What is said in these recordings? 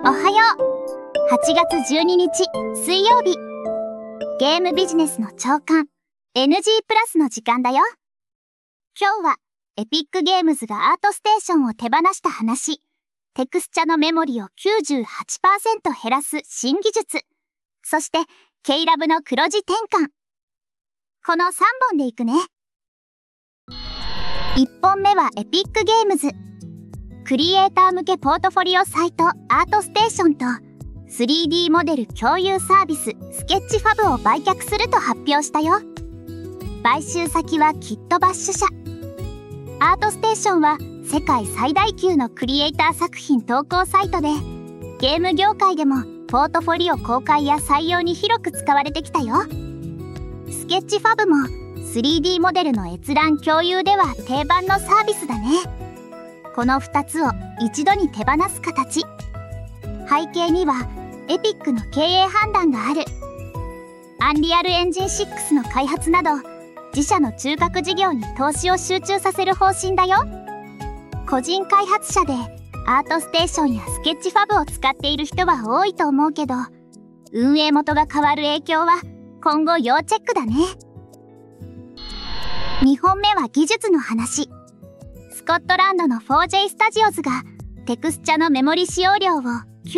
おはよう。8月12日水曜日。ゲームビジネスの朝刊 NG プラスの時間だよ。今日はエピックゲームズがアートステーションを手放した話、テクスチャのメモリを 98% 減らす新技術、そして K-Lab の黒字転換。この3本でいくね。1本目はエピックゲームズ。クリエイター向けポートフォリオサイトアートステーションと 3D モデル共有サービススケッチファブを売却すると発表したよ。買収先はキットバッシュ社。アートステーションは世界最大級のクリエイター作品投稿サイトで、ゲーム業界でもポートフォリオ公開や採用に広く使われてきたよ。スケッチファブも 3D モデルの閲覧共有では定番のサービスだね。この2つを一度に手放す形。背景にはエピックの経営判断がある。アンリアルエンジン6の開発など自社の中核事業に投資を集中させる方針だよ。個人開発者でアートステーションやスケッチファブを使っている人は多いと思うけど、運営元が変わる影響は今後要チェックだね。2本目は技術の話。スコットランドの 4J スタジオズがテクスチャのメモリ使用量を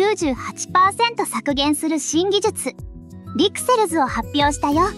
98% 削減する新技術リクセルズを発表したよ。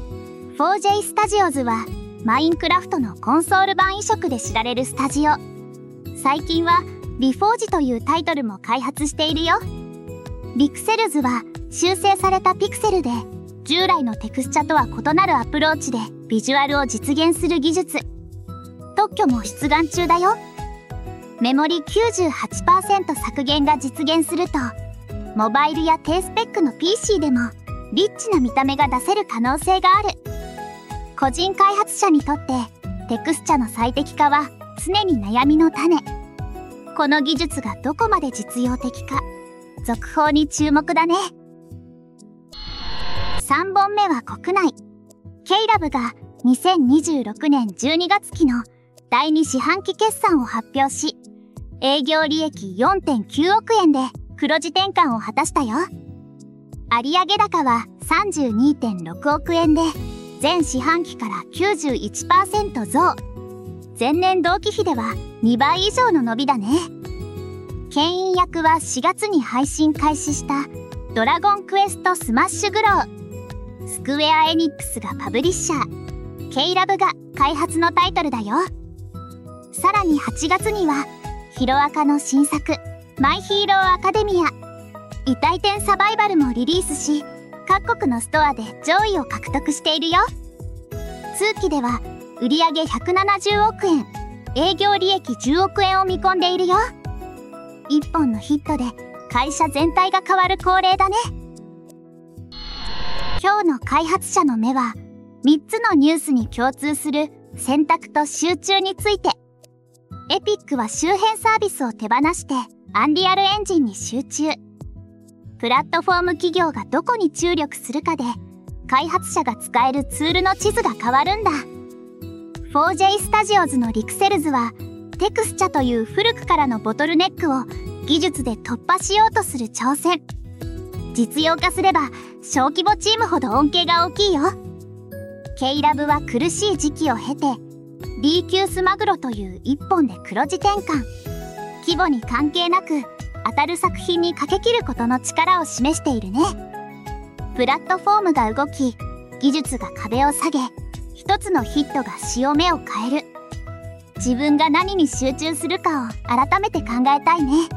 4J スタジオズはマインクラフトのコンソール版移植で知られるスタジオ。最近はリフォージというタイトルも開発しているよ。リクセルズは修正されたピクセルで従来のテクスチャとは異なるアプローチでビジュアルを実現する技術。特許も出願中だよ。メモリ 98% 削減が実現すると、モバイルや低スペックの PC でもリッチな見た目が出せる可能性がある。個人開発者にとってテクスチャの最適化は常に悩みの種。この技術がどこまで実用的か、続報に注目だね。3本目は国内。K-Lab が2026年12月期の第2四半期決算を発表し、営業利益 4.9 億円で黒字転換を果たしたよ。有上高は 32.6 億円で前四半期から 91% 増。前年同期比では2倍以上の伸びだね。牽引役は4月に配信開始したドラゴンクエストスマッシュグロー。スクウェアエニックスがパブリッシャー、K-Lab が開発のタイトルだよ。さらに8月にはヒロアカの新作マイヒーローアカデミア異体店サバイバルもリリースし、各国のストアで上位を獲得しているよ。通期では売上170億円、営業利益10億円を見込んでいるよ。1本のヒットで会社全体が変わる恒例だね。今日の開発者の目は3つのニュースに共通する選択と集中について。エピックは周辺サービスを手放してアンリアルエンジンに集中。プラットフォーム企業がどこに注力するかで開発者が使えるツールの地図が変わるんだ。 4J スタジオズのリクセルズはテクスチャという古くからのボトルネックを技術で突破しようとする挑戦。実用化すれば小規模チームほど恩恵が大きいよ。 K-Lab は苦しい時期を経てD キュースマグロという一本で黒字転換。規模に関係なく当たる作品にかけきることの力を示しているね。プラットフォームが動き、技術が壁を下げ、一つのヒットが潮目を変える。自分が何に集中するかを改めて考えたいね。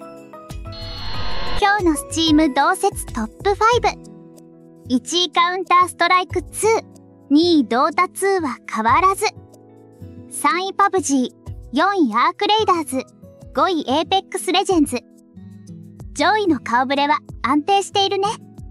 今日の Steam 同説トップ5。1位カウンターストライク2、2位ドータ2は変わらず。3位パブ G、4位アークレイダーズ、5位エーペックスレジェンズ。上位の顔ぶれは安定しているね。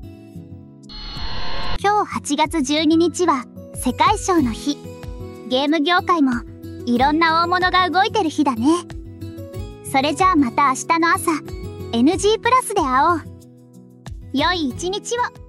今日8月12日は世界賞の日。ゲーム業界もいろんな大物が動いてる日だね。それじゃあまた明日の朝 NG プラスで会おう。良い一日を。